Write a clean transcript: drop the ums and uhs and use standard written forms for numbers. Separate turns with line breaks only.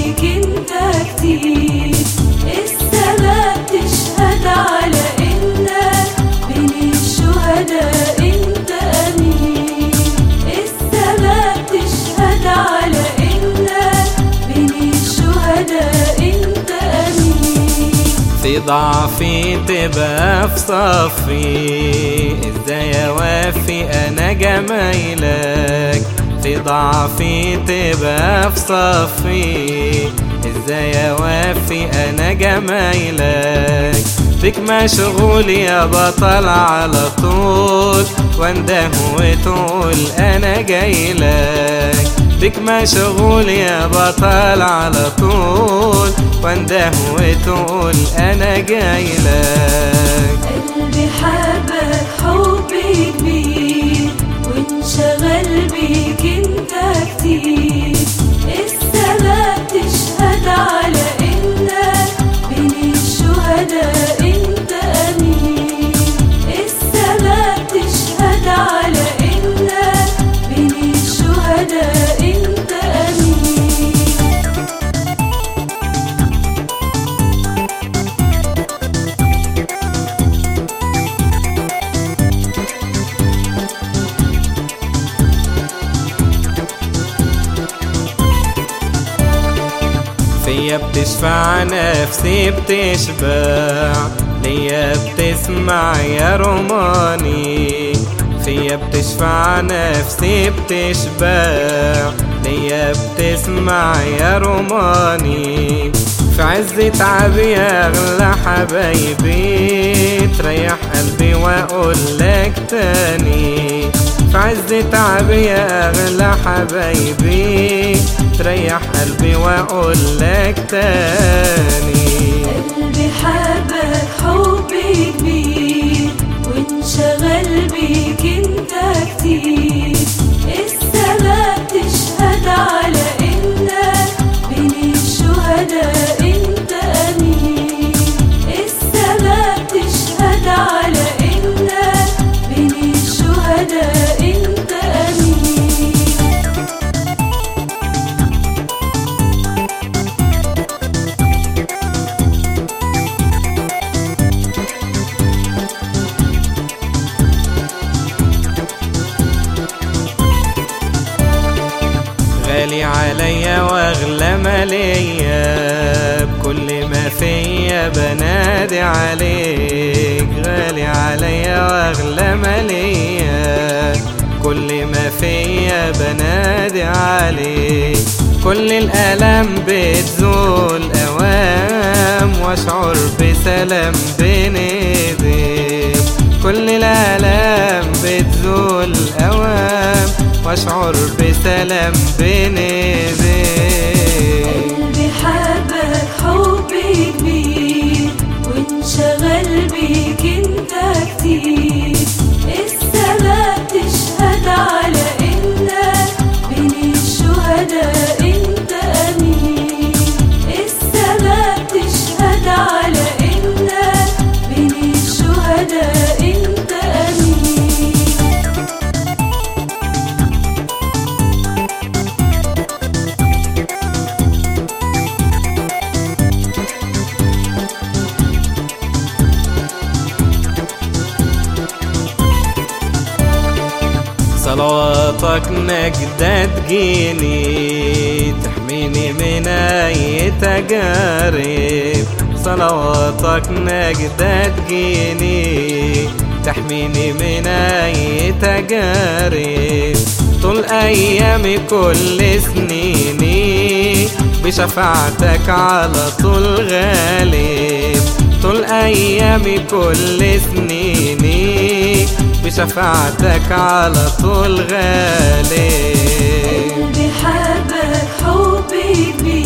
بيك انت كتير. السماء تشهد على انك بين الشهداء انت امين. السماء تشهد على انك بين الشهداء انت امين.
في ضعفي تبقى في صفي، ازاي اوفي انا جمايلك. في ضعفي تبقى في صفي، ازاي اوفي انا جمايلك. فيك مشغول يا بطل على طول، وانده وتقول انا جايلك. فيك مشغول يا بطل على طول، وانده وتقول انا جايلك.
قلبي حبك حب كبير، وانشغل بيك انت كتير. السماء تشهد على انك بين الشهداء انت امين. السماء تشهد على انك بين الشهداء انت امين.
فيا بتشفع نفسي بتشبع، ليا بتسمع يا روماني. فيا بتشفع نفسي بتشبع، ليا بتسمع يا روماني. في عز تعبي يا اغلى حبايبي، تريح قلبي واقول لك تاني. في عز تعبي يا اغلى حبايبي، تريح قلبي واقول لك تاني.
قلبي حبك حب كبير، وانشغل بيك انت كتير. السماء تشهد على انك بين الشهداء انت امين. السماء تشهد على انك بين الشهداء انت امين.
غالي عليا واغلى ما ليا، بكل ما فيا بنادي عليك. غالي عليا واغلى ما ليا، كل ما فيا بنادي عليك. كل الالام بتزول اوام، واشعر بسلام بين ايديك. كل الالام بتزول اوام، واشعر بسلام بين ايديك.
قلبي حبك حب كبير، وانشغل بيك انت كتير. السماء تشهد على انك بين الشهداء انت امين. السماء تشهد على انك بين الشهداء انت امين.
صلواتك نجدة تجيني، تحميني من أي تجارب. صلواتك نجدة تجيني، تحميني من أي تجارب. طول أيامي كل سنيني، بشفاعتك على طول غالب. طول أيامي كل سنيني، بشفاعتك على طول غالب.
قلبي حبك حب كبير،